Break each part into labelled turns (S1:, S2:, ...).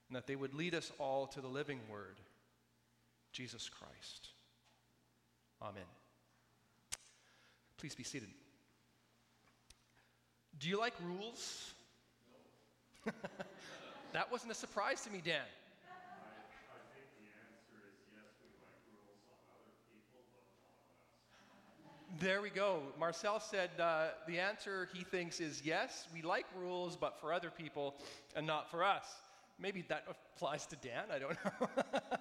S1: and that they would lead us all to the living Word, Jesus Christ. Amen. Please be seated. Do you like rules? No. That wasn't a surprise to me, Dan.
S2: I think the answer is yes, we like rules on other people, but not on us.
S1: There we go. Marcel said the answer he thinks is yes, we like rules, but for other people and not for us. Maybe that applies to Dan, I don't know.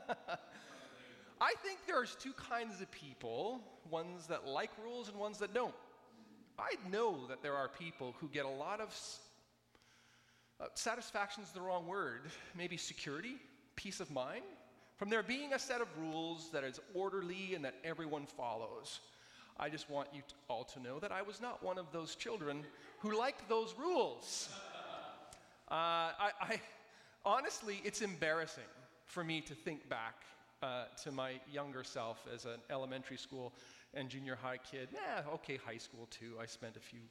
S1: I think there's two kinds of people, ones that like rules and ones that don't. I know that there are people who get a lot of satisfaction is the wrong word, maybe security, peace of mind, from there being a set of rules that is orderly and that everyone follows. I just want you all to know that I was not one of those children who liked those rules. Honestly, it's embarrassing for me to think back to my younger self as an elementary school and junior high kid. High school too. I spent a few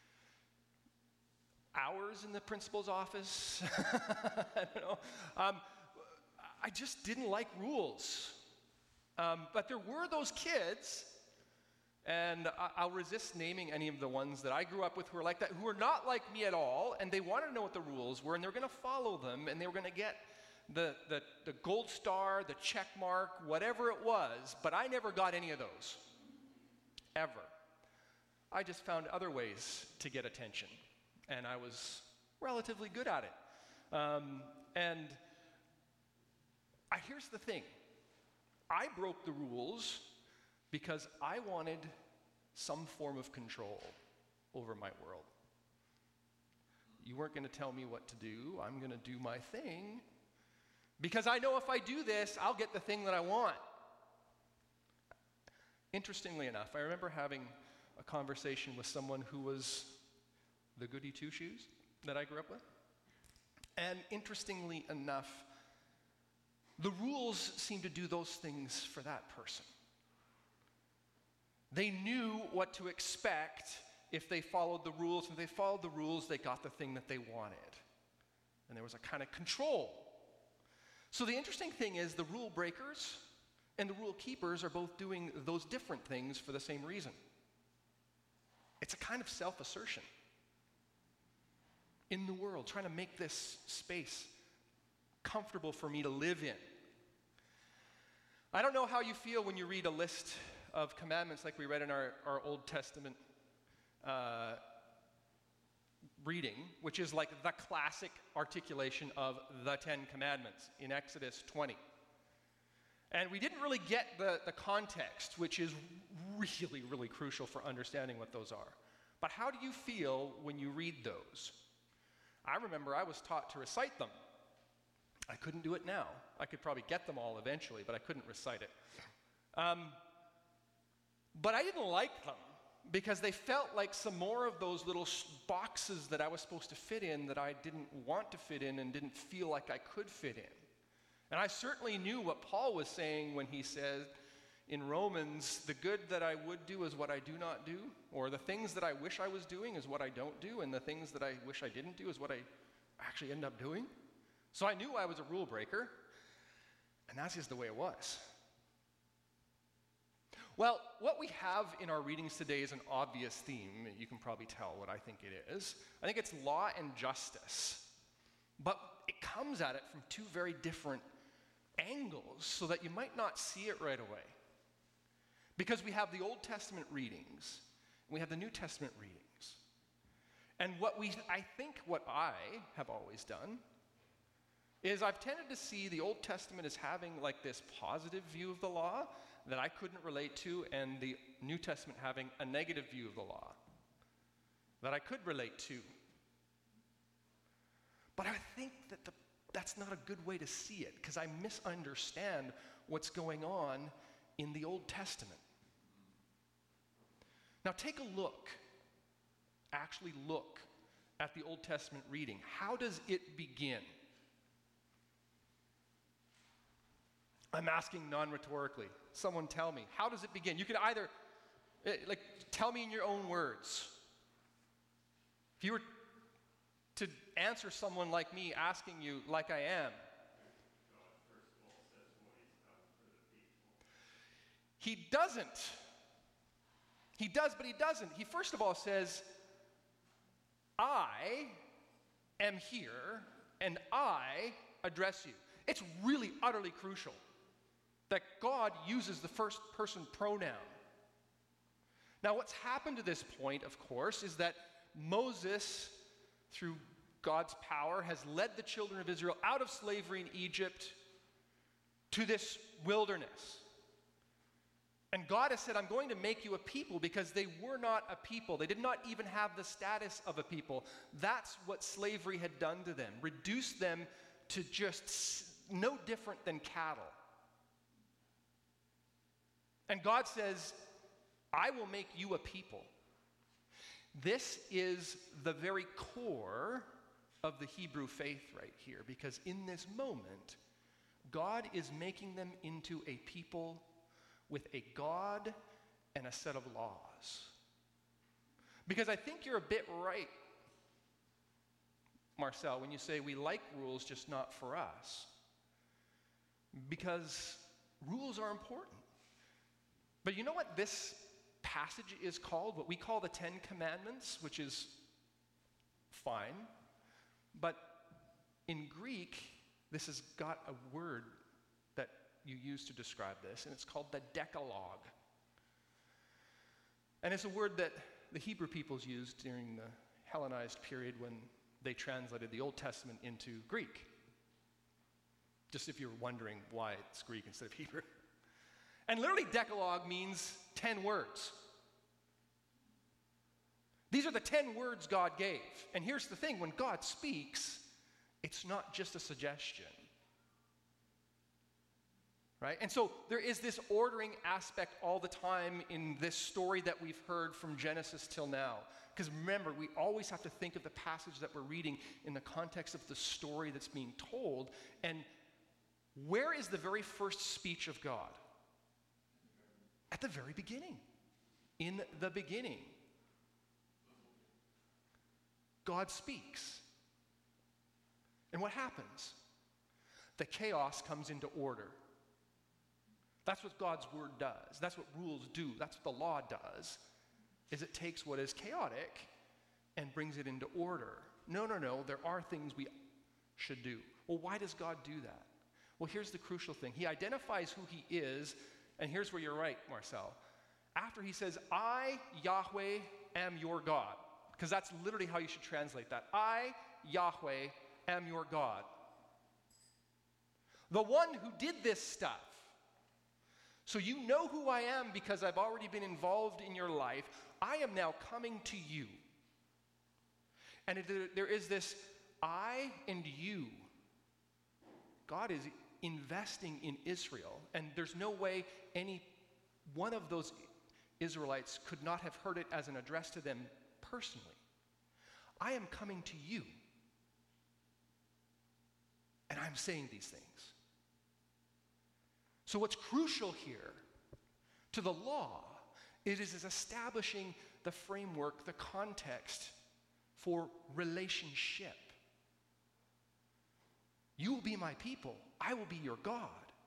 S1: hours in the principal's office. I don't know. I just didn't like rules. But there were those kids, and I'll resist naming any of the ones that I grew up with who were like that, who were not like me at all, and they wanted to know what the rules were, and they were going to follow them, and they were going to get the gold star, the check mark, whatever it was, but I never got any of those, ever. I just found other ways to get attention, and I was relatively good at it. Here's the thing. I broke the rules because I wanted some form of control over my world. You weren't going to tell me what to do. I'm going to do my thing because I know if I do this, I'll get the thing that I want. Interestingly enough, I remember having a conversation with someone who was the goody two-shoes that I grew up with. And interestingly enough, the rules seemed to do those things for that person. They knew what to expect if they followed the rules. If they followed the rules, they got the thing that they wanted. And there was a kind of control. So the interesting thing is the rule breakers and the rule keepers are both doing those different things for the same reason. It's a kind of self-assertion in the world, trying to make this space comfortable for me to live in. I don't know how you feel when you read a list of commandments like we read in our Old Testament reading, which is like the classic articulation of the Ten Commandments in Exodus 20. And we didn't really get the context, which is really, really crucial for understanding what those are. But how do you feel when you read those? I remember I was taught to recite them. I couldn't do it now. I could probably get them all eventually, but I couldn't recite it. But I didn't like them because they felt like some more of those little boxes that I was supposed to fit in that I didn't want to fit in and didn't feel like I could fit in. And I certainly knew what Paul was saying when he said in Romans, the good that I would do is what I do not do, or the things that I wish I was doing is what I don't do, and the things that I wish I didn't do is what I actually end up doing. So I knew I was a rule breaker, and that's just the way it was. Well, what we have in our readings today is an obvious theme. You can probably tell what I think it is. I think it's law and justice. But it comes at it from two very different angles so that you might not see it right away. Because we have the Old Testament readings, and we have the New Testament readings. And what I have always done is I've tended to see the Old Testament as having like this positive view of the law that I couldn't relate to, and the New Testament having a negative view of the law that I could relate to. But I think that that's not a good way to see it, because I misunderstand what's going on in the Old Testament. Now take a look, actually look at the Old Testament reading. How does it begin? I'm asking non-rhetorically. Someone tell me. How does it begin? You can either, tell me in your own words. If you were to answer someone like me asking you, like I am, He doesn't. He does, but he doesn't. He first of all says, I am here and I address you. It's really utterly crucial that God uses the first person pronoun. Now, what's happened to this point, of course, is that Moses, through God's power, has led the children of Israel out of slavery in Egypt to this wilderness. And God has said, I'm going to make you a people, because they were not a people. They did not even have the status of a people. That's what slavery had done to them, reduced them to just no different than cattle. And God says, I will make you a people. This is the very core of the Hebrew faith right here, because in this moment, God is making them into a people with a God and a set of laws. Because I think you're a bit right, Marcel, when you say we like rules, just not for us. Because rules are important. But you know what this passage is called? What we call the Ten Commandments, which is fine. But in Greek, this has got a word that you use to describe this, and it's called the Decalogue. And it's a word that the Hebrew peoples used during the Hellenized period when they translated the Old Testament into Greek. Just if you're wondering why it's Greek instead of Hebrew. And literally, Decalogue means 10 words. These are the 10 words God gave. And here's the thing, when God speaks, it's not just a suggestion. Right? And so there is this ordering aspect all the time in this story that we've heard from Genesis till now. Because remember, we always have to think of the passage that we're reading in the context of the story that's being told. And where is the very first speech of God? At the very beginning. In the beginning. God speaks. And what happens? The chaos comes into order. That's what God's word does. That's what rules do. That's what the law does, is it takes what is chaotic and brings it into order. No, there are things we should do. Well, why does God do that? Well, here's the crucial thing. He identifies who he is, and here's where you're right, Marcel. After he says, I, Yahweh, am your God, because that's literally how you should translate that. I, Yahweh, am your God. The one who did this stuff. So you know who I am because I've already been involved in your life. I am now coming to you. And there is this I and you. God is investing in Israel, and there's no way any one of those Israelites could not have heard it as an address to them personally. I am coming to you, and I'm saying these things. So what's crucial here to the law, it is establishing the framework, the context for relationship. You will be my people. I will be your God.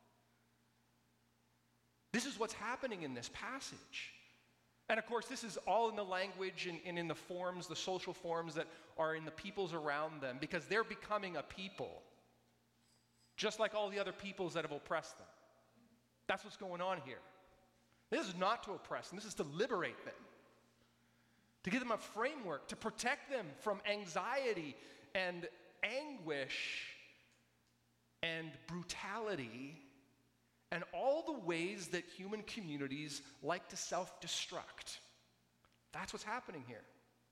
S1: This is what's happening in this passage. And of course, this is all in the language and in the forms, the social forms that are in the peoples around them, because they're becoming a people, just like all the other peoples that have oppressed them. That's what's going on here. This is not to oppress them. This is to liberate them, to give them a framework, to protect them from anxiety and anguish and brutality and all the ways that human communities like to self-destruct. That's what's happening here.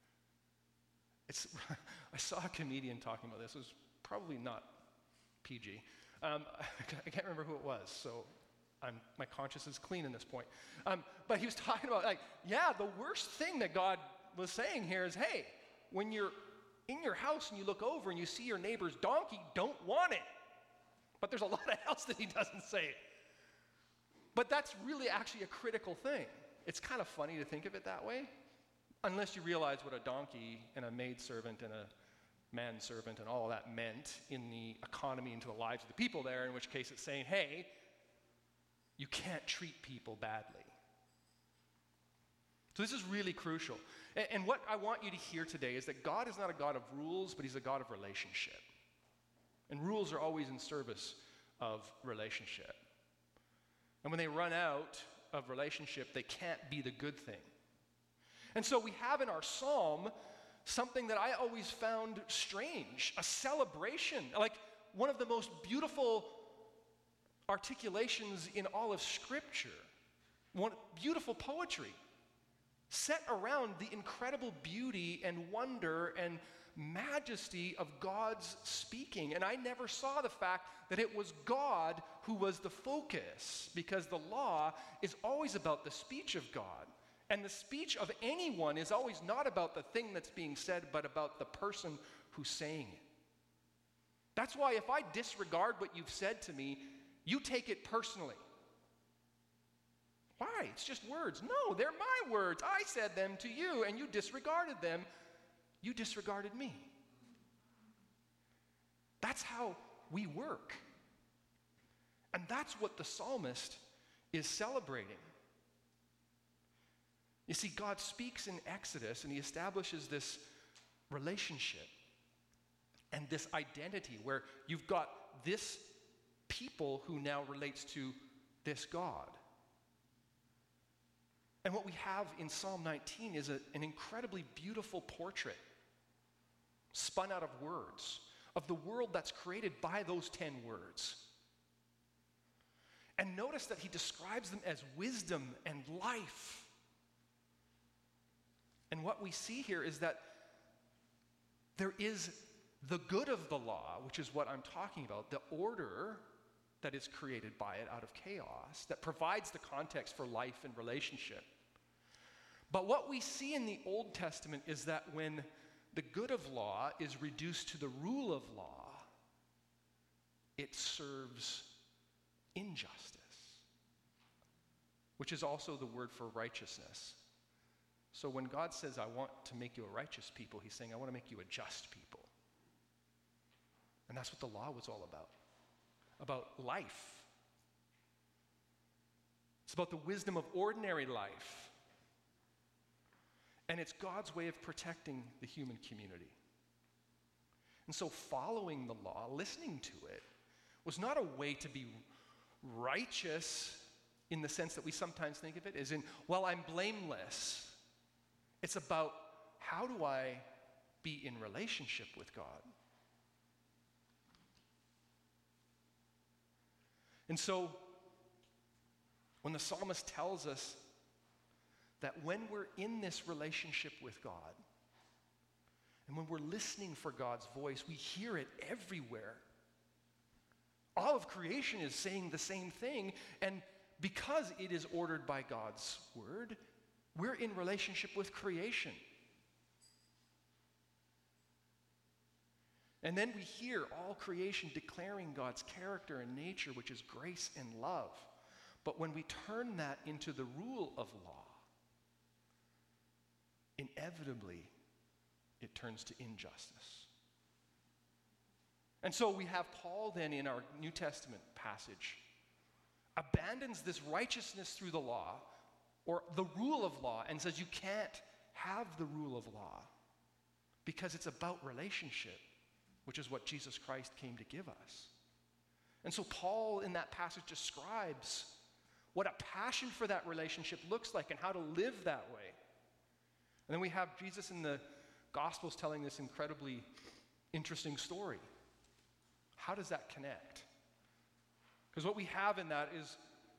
S1: I saw a comedian talking about this. It was probably not PG. I can't remember who it was, so my conscience is clean in this point. But he was talking about, the worst thing that God was saying here is, hey, when you're in your house and you look over and you see your neighbor's donkey, don't want it. But there's a lot else that he doesn't say. But that's really actually a critical thing. It's kind of funny to think of it that way, unless you realize what a donkey and a maidservant and a manservant and all of that meant in the economy and to the lives of the people there, in which case it's saying, hey, You can't treat people badly. So this is really crucial. And what I want you to hear today is that God is not a God of rules, but he's a God of relationship. And rules are always in service of relationship. And when they run out of relationship, they can't be the good thing. And so we have in our psalm something that I always found strange, a celebration, like one of the most beautiful articulations in all of Scripture, one beautiful poetry set around the incredible beauty and wonder and majesty of God's speaking. And I never saw the fact that it was God who was the focus, because the law is always about the speech of God. And the speech of anyone is always not about the thing that's being said, but about the person who's saying it. That's why if I disregard what you've said to me, you take it personally. Why? It's just words. No, they're my words. I said them to you, and you disregarded them. You disregarded me. That's how we work. And that's what the psalmist is celebrating. You see, God speaks in Exodus, and he establishes this relationship and this identity where you've got this people who now relates to this God. And what we have in Psalm 19 is an incredibly beautiful portrait, spun out of words, of the world that's created by those 10 words. And notice that he describes them as wisdom and life. And what we see here is that there is the good of the law, which is what I'm talking about, the order that is created by it out of chaos, that provides the context for life and relationship. But what we see in the Old Testament is that when the good of law is reduced to the rule of law, it serves injustice, which is also the word for righteousness. So when God says, I want to make you a righteous people, he's saying, I want to make you a just people. And that's what the law was all about life. It's about the wisdom of ordinary life. And it's God's way of protecting the human community. And so following the law, listening to it, was not a way to be righteous in the sense that we sometimes think of it, as in, well, I'm blameless. It's about, how do I be in relationship with God? And so, when the psalmist tells us that when we're in this relationship with God, and when we're listening for God's voice, we hear it everywhere. All of creation is saying the same thing, and because it is ordered by God's word, we're in relationship with creation. And then we hear all creation declaring God's character and nature, which is grace and love. But when we turn that into the rule of law, inevitably it turns to injustice. And so we have Paul then in our New Testament passage abandons this righteousness through the law, or the rule of law, and says you can't have the rule of law because it's about relationship, which is what Jesus Christ came to give us. And so Paul in that passage describes what a passion for that relationship looks like and how to live that way. And then we have Jesus in the Gospels telling this incredibly interesting story. How does that connect? Because what we have in that is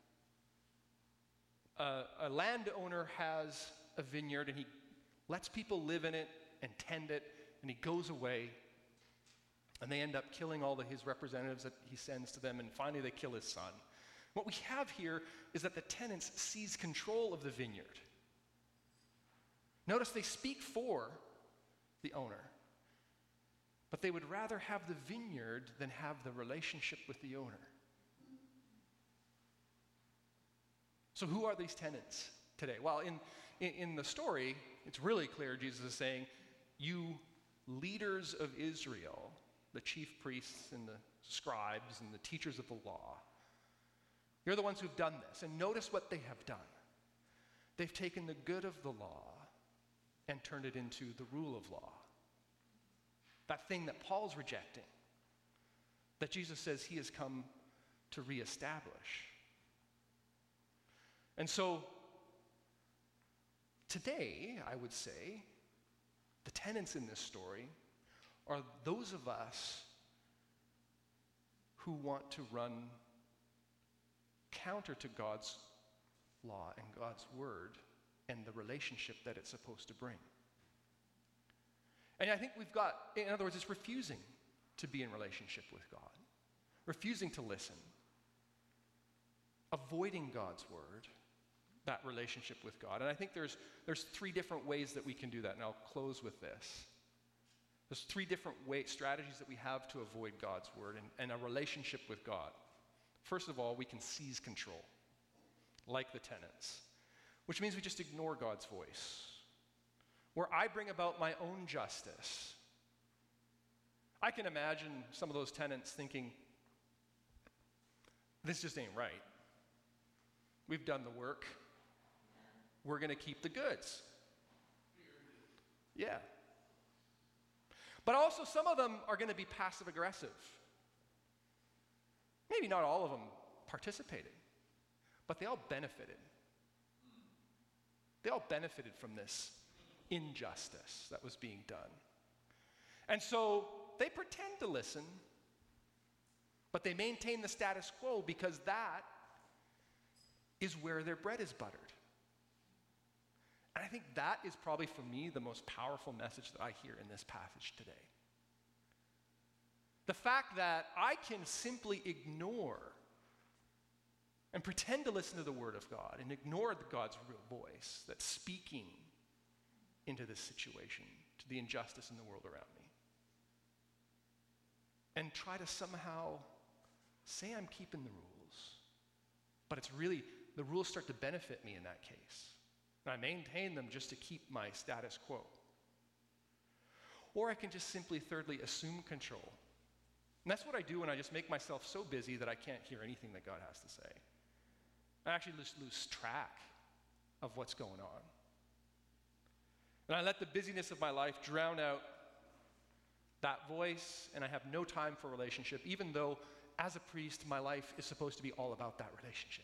S1: a landowner has a vineyard and he lets people live in it and tend it, and he goes away, and they end up killing all his representatives that he sends to them, and finally they kill his son. What we have here is that the tenants seize control of the vineyard. Notice they speak for the owner, but they would rather have the vineyard than have the relationship with the owner. So who are these tenants today? Well, in the story, it's really clear Jesus is saying, you leaders of Israel, the chief priests and the scribes and the teachers of the law, You're the ones who've done this. And notice what they have done. They've taken the good of the law and turned it into the rule of law. That thing that Paul's rejecting, that Jesus says he has come to reestablish. And so, today, I would say, the tenants in this story are those of us who want to run counter to God's law and God's word and the relationship that it's supposed to bring. And I think we've got, in other words, it's refusing to be in relationship with God, refusing to listen, avoiding God's word, that relationship with God. And I think there's three different ways that we can do that, and I'll close with this. There's three different strategies that we have to avoid God's word and a relationship with God. First of all, we can seize control, like the tenants, which means we just ignore God's voice, where I bring about my own justice. I can imagine some of those tenants thinking, this just ain't right. We've done the work. We're going to keep the goods. Yeah. But also some of them are going to be passive aggressive. Maybe not all of them participated, but they all benefited. They all benefited from this injustice that was being done. And so they pretend to listen, but they maintain the status quo because that is where their bread is buttered. And I think that is probably, for me, the most powerful message that I hear in this passage today. The fact that I can simply ignore and pretend to listen to the word of God and ignore God's real voice that's speaking into this situation, to the injustice in the world around me, and try to somehow say I'm keeping the rules, but it's really, the rules start to benefit me in that case. And I maintain them just to keep my status quo. Or I can just simply, thirdly, assume control. And that's what I do when I just make myself so busy that I can't hear anything that God has to say. I actually just lose track of what's going on. And I let the busyness of my life drown out that voice, and I have no time for relationship, even though as a priest, my life is supposed to be all about that relationship.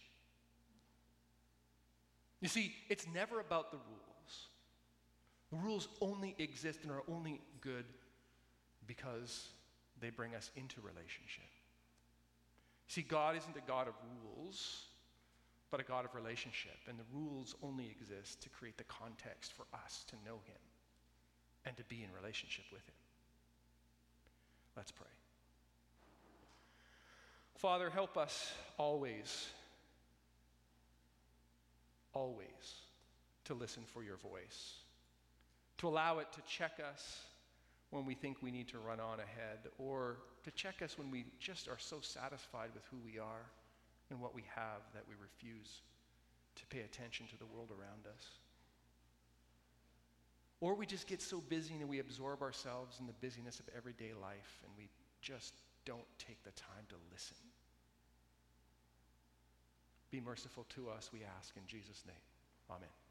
S1: You see, it's never about the rules. The rules only exist and are only good because they bring us into relationship. See, God isn't a God of rules, but a God of relationship. And the rules only exist to create the context for us to know him and to be in relationship with him. Let's pray. Father, help us always to listen for your voice, to allow it to check us when we think we need to run on ahead, or to check us when we just are so satisfied with who we are and what we have that we refuse to pay attention to the world around us. Or we just get so busy and we absorb ourselves in the busyness of everyday life and we just don't take the time to listen. Be merciful to us, we ask in Jesus' name. Amen.